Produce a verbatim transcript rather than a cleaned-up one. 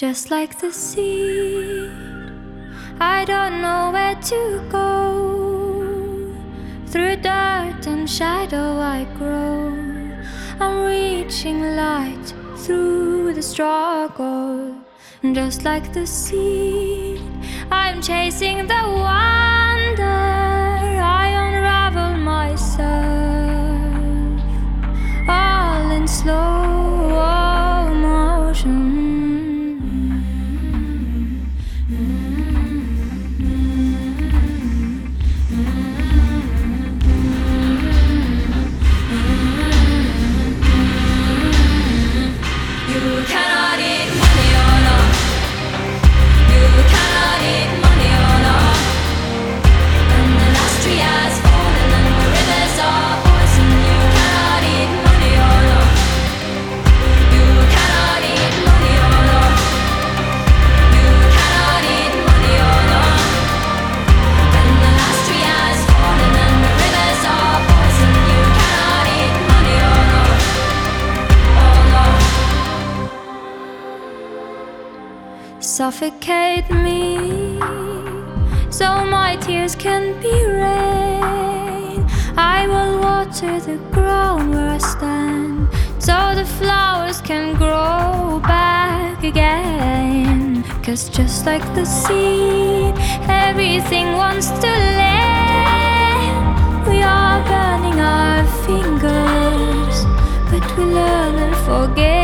just like the sea. I don't know where to go. Through dirt and shadow I grow. I'm reaching light through the struggle, just like the sea. I'm chasing the wonder. I unravel myself, all in slow motion. You cannot eat money or not. You cannot eat money or not. And the last tree has fallen and the rivers are poison. You cannot eat money or not. You cannot eat money or not. You cannot eat money or not. And the last tree has fallen and the rivers are poison. You cannot eat money or not. Oh no. Suffocate me, so my tears can be rain. I will water the ground where I stand, so the flowers can grow back again. 'Cause just like the seed, everything wants to live. We are burning our fingers, but we learn and forget.